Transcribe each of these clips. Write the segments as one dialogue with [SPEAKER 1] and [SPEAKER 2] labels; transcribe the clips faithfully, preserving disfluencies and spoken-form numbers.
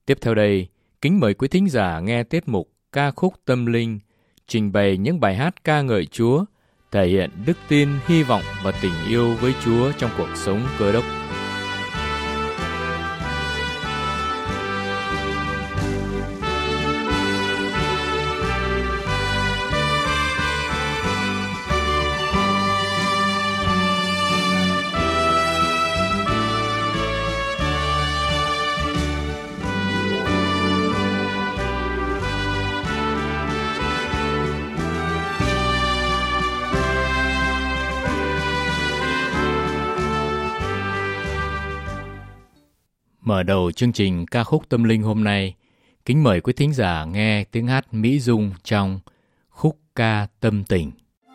[SPEAKER 1] Tiếp theo đây, kính mời quý thính giả nghe tiết mục Ca khúc tâm linh, trình bày những bài hát ca ngợi Chúa, thể hiện đức tin, hy vọng và tình yêu với Chúa trong cuộc sống Cơ Đốc. Mở đầu chương trình ca khúc tâm linh hôm nay, kính mời quý thính giả nghe tiếng hát Mỹ Dung trong khúc ca tâm tình.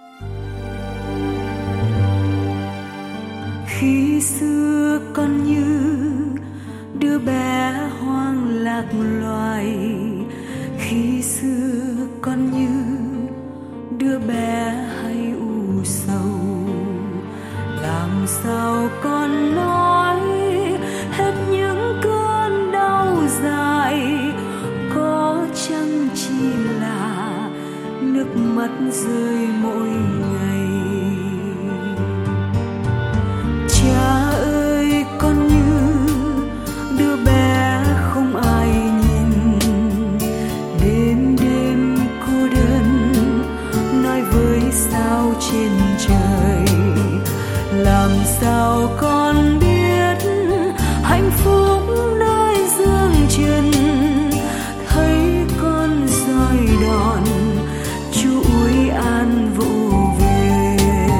[SPEAKER 2] Khi xưa con như đứa bé hoang lạc loài, khi xưa con như đứa bé hay u sầu, làm sao con nói hết những cơn đau dài, có chăng chỉ là nước mắt rơi mỗi ngày. Cha ơi, con như đứa bé không ai nhìn, đêm đêm cô đơn nói với sao trên trời, làm sao con biết hạnh phúc nơi dương trần, thấy con roi đòn chuỗi an vụ về.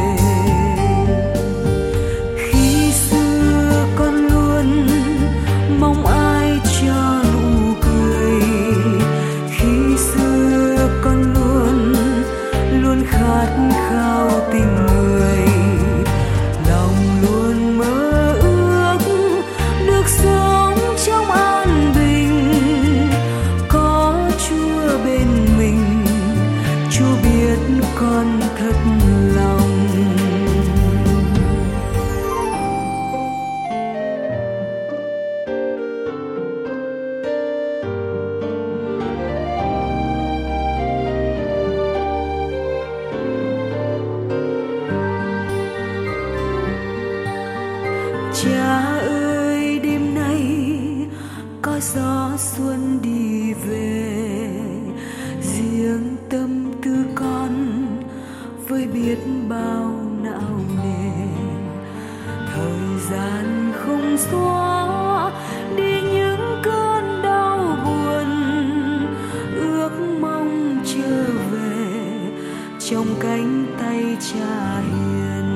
[SPEAKER 2] Khi xưa con luôn mong ai cho nụ cười, khi xưa con luôn luôn khát khao tình người, lòng luôn mơ ước được sống trong an bình, có Chúa bên mình, Chúa biết con thật lòng. Cha ơi, đêm nay có gió xuân đi về, riêng tâm tư con với biết bao não nề, thời gian không xóa đi những cơn đau buồn, ước mong trở về trong cánh tay Cha hiền.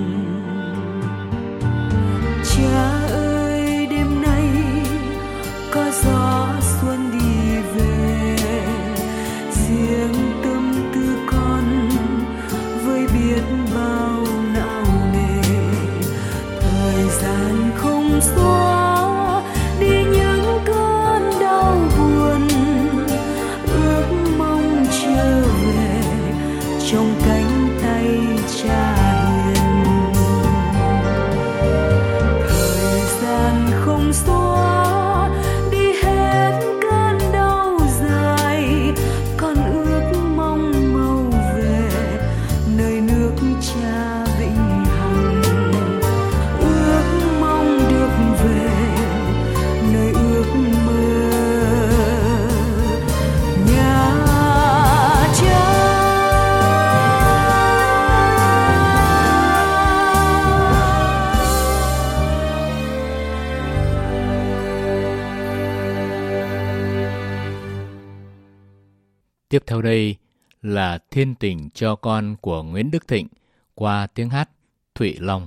[SPEAKER 2] Cha ơi, đêm nay có gió xuân đi về, riêng tâm tư con với biết bao não nề, thời gian không xóa đi những cơn đau buồn, ước mong trở về trong cánh tay Cha hiền. Thời gian không xóa đi hết cơn đau dài, con ước mong mau về nơi nước Cha vĩnh hằng, ước mong được về nơi ước mơ nhà Cha.
[SPEAKER 1] Tiếp theo đây là Thiên Tình cho con của Nguyễn Đức Thịnh qua tiếng hát Thụy Long.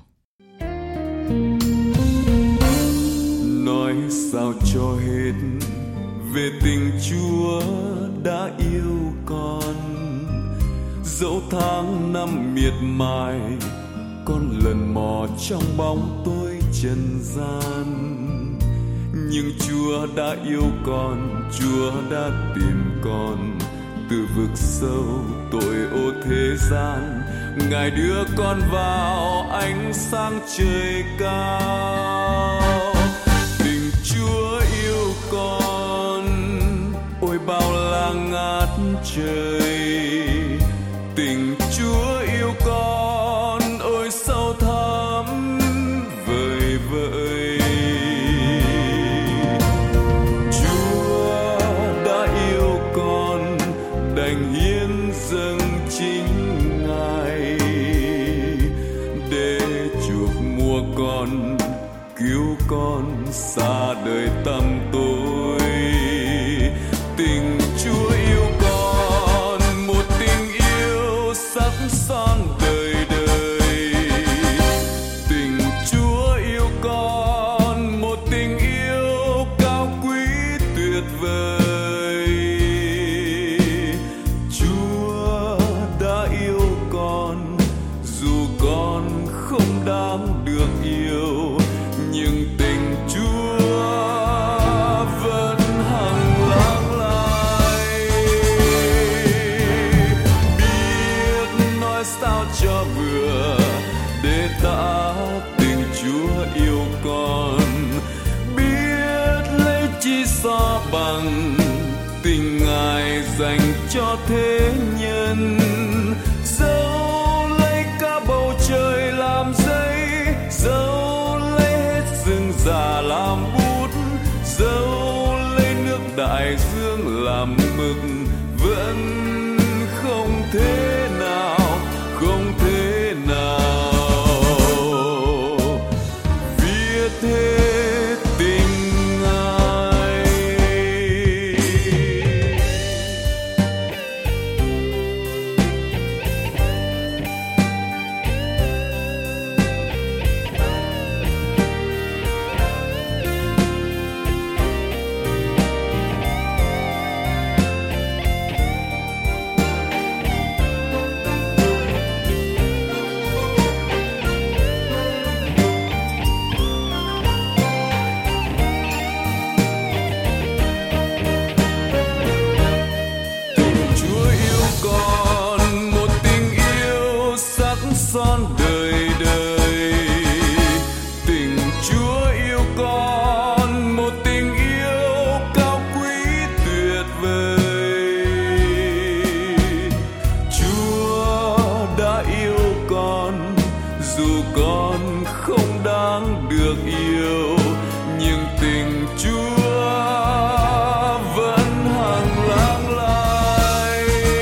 [SPEAKER 3] Nói sao cho hết về tình Chúa đã yêu con, dẫu tháng năm miệt mài con lần mò trong bóng tối trần gian, nhưng Chúa đã yêu con, Chúa đã tìm con từ vực sâu tội ô thế gian. Ngài đưa con vào ánh sáng trời cao. Tình Chúa yêu con vàng ngát trời. Tình Chúa yêu con ôi sâu thẳm vời vợi. Chúa đã yêu con đành hiến dâng chính Ngài để chuộc mua con, cứu con xa đời tăm tối. Tình Chúa yêu con một tình yêu sắc son đời đời. Tình Chúa yêu con một tình yêu cao quý tuyệt vời. Chúa đã yêu con dù con không đáng được yêu, nhưng tình Chúa vẫn hằng lắng lại. Biết nói sao cho vừa để tả tình Chúa yêu con, biết lấy chi so bằng tình Ngài dành cho thế nhân. Dẫu lấy cả bầu trời làm giấy, dẫu lấy hết rừng già làm bút, dẫu lấy nước đại dương làm mực, vẫn không thể nào, không thể nào viết hết tình Ngài. Chúa yêu con một tình yêu sắc son đời đời. Tình Chúa yêu con một tình yêu cao quý tuyệt vời. Chúa đã yêu con dù con không đáng được yêu, nhưng tình Chúa vẫn hằng lắng lại.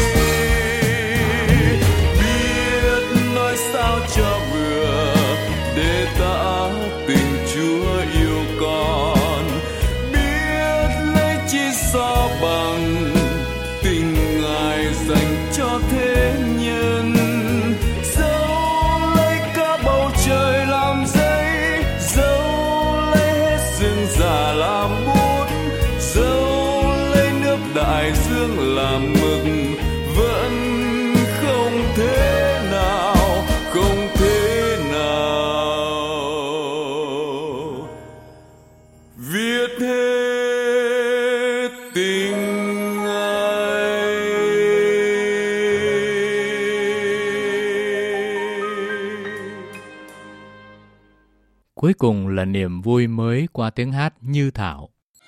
[SPEAKER 3] Biết nói sao cho vừa để tả tình Chúa yêu con, biết lấy chi so bằng tình Ngài dành cho thế nhân. Dẫu lấy cả bầu trời làm giấy, dẫu lấy hết rừng già làm bút, dẫu lấy nước đại dương làm mực, vẫn không thể nào, không thể nào viết hết tình Ngài.
[SPEAKER 1] Cuối cùng là niềm vui mới qua tiếng hát Như Thảo.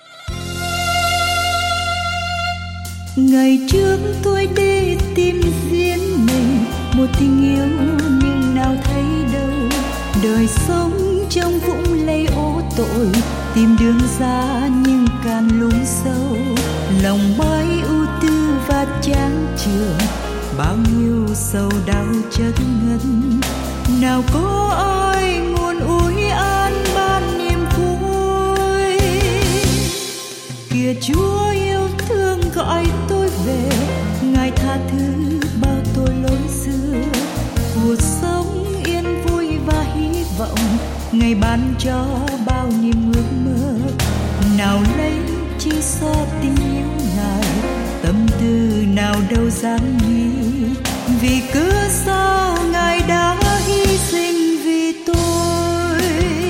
[SPEAKER 2] Ngày trước tôi đi tìm riêng mình một tình yêu, nhưng nào thấy đâu. Đời sống trong vũng lầy ố tội, tìm đường ra nhưng càng lún sâu. Lòng mãi ưu tư và chán chường, bao nhiêu sầu đau chất ngân. Nào có ai nguồn ủi an ban niềm vui. Kìa Chúa yêu thương gọi tôi về, Ngài tha thứ bao tội lỗi xưa. Cuộc sống yên vui và hy vọng, Ngài ban cho bao niềm ước mơ. Nào lấy chi so tình yêu Ngài, tâm tư nào đâu dám nghĩ. Vì cớ sao Ngài đã hy sinh vì tôi.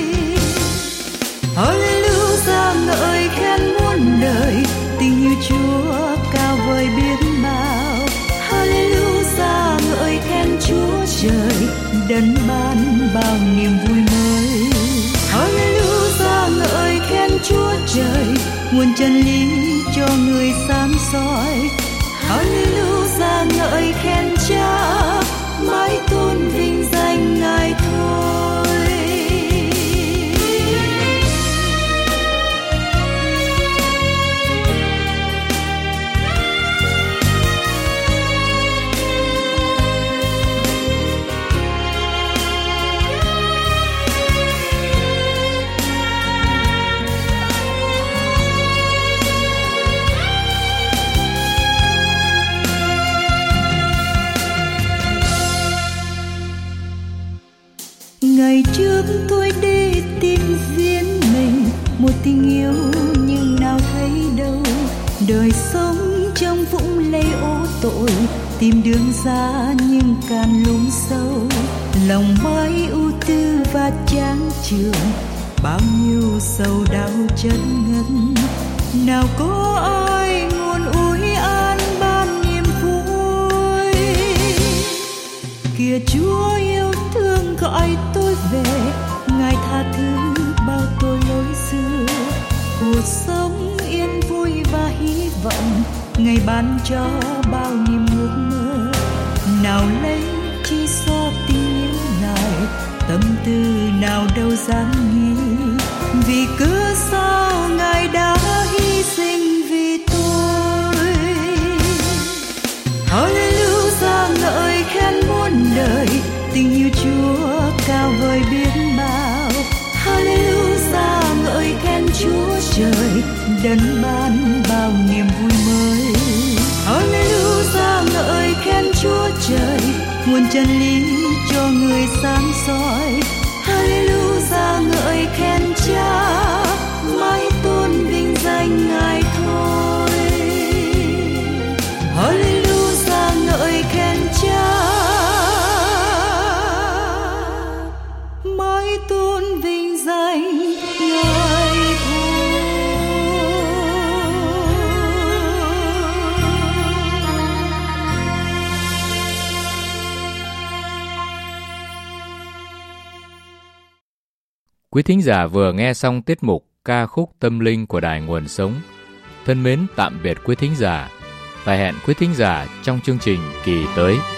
[SPEAKER 2] Hallelujah ngợi khen muôn đời, tình yêu Chúa cao vời biết bao. Hallelujah ngợi khen Chúa trời, đấng ban bao niềm vui mới. Hallelujah ngợi khen Chúa trời, nguồn chân lý cho người sáng soi. Hallelujah ngợi khen Cha, mãi tôn vinh danh Ngài thôi. Ngày trước tôi đi tìm riêng mình một tình yêu nhưng nào thấy đâu. Đời sống trong vũng lầy ô tội, tìm đường ra nhưng càng lún sâu. Lòng mãi ưu tư và chán chường, bao nhiêu sầu đau chất ngất. Nào có ai nguồn ủi an ban niềm vui. Kìa Chúa yêu thương gọi tôi về, Ngài tha thứ bao tội lỗi xưa. Cuộc sống yên vui và hy vọng, Ngài ban cho bao niềm ước mơ. Nào lấy chi so tình yêu Ngài, tâm tư nào đâu dám nghi. Vì cớ sao Ngài đã hy sinh vì tôi. Hallelujah ngợi khen muôn đời, tình yêu Chúa cao vời biết bao. Hallelujah ngợi khen Chúa trời, đấng ban bao niềm vui mới. Hallelujah ngợi khen Chúa trời, nguồn chân lý cho người sáng soi. Hallelujah ngợi khen Cha, mãi tôn vinh danh Ngài thôi. Hallelujah ngợi khen Cha, mãi tôn vinh danh Ngài thôi.
[SPEAKER 1] Quý thính giả vừa nghe xong tiết mục ca khúc tâm linh của Đài Nguồn Sống. Thân mến tạm biệt quý thính giả và hẹn quý thính giả trong chương trình kỳ tới.